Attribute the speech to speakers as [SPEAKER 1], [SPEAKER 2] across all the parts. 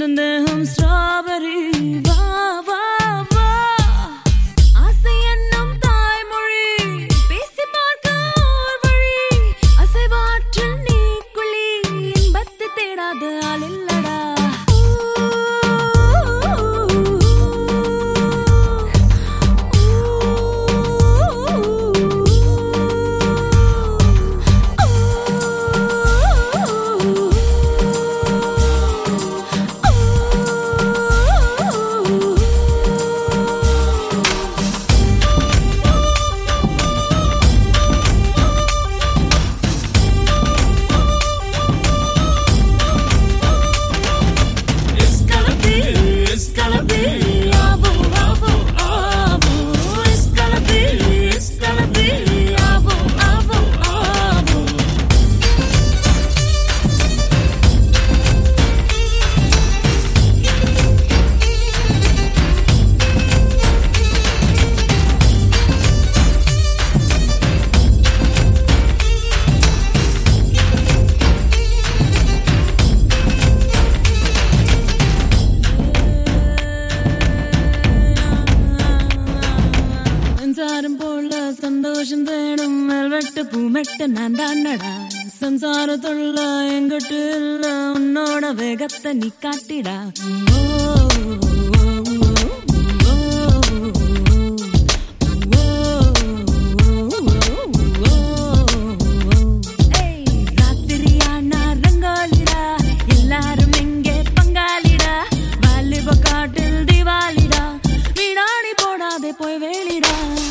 [SPEAKER 1] சந்தேகம் ஸ்ட்ராபெரி வா வா வா ஆசை என்னும் தாய்மொழி பேசி பார்க்க ஓர் வழி அசைவாற்றில் நீ குழி இன்பத்தை தேடாத ஆள் இல்லடா சந்தோஷம் தேடும் வெட்டு பூமெட்டு நான் தாண்டடா சம்சாரத்துள்ள எங்கிட்டு இல்ல உன்னோட வேகத்தை நீ காட்டிடா ராத்திரியானா ரங்காலிடா எல்லாரும் எங்கே பங்காளிடா வாலிப காட்டில் திவாலிடா வீணாடி போடாதே போய் வேலிடா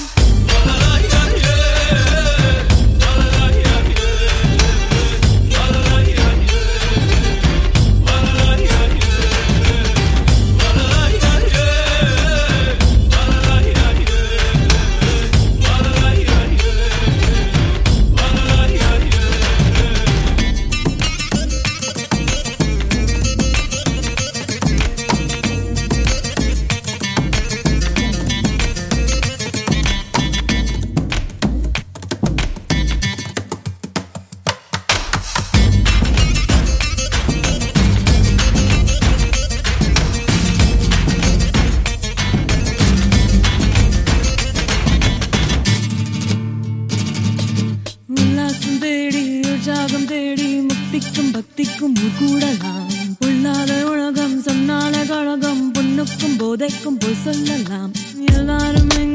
[SPEAKER 1] உற்சாகம் தேடி முக்திக்கும் பக்திக்கும் கூடலாம் உள்ளாத உலகம் சொன்னால கழகம் பொண்ணுக்கும் போதைக்கும் போய் சொல்லலாம் எல்லாரும்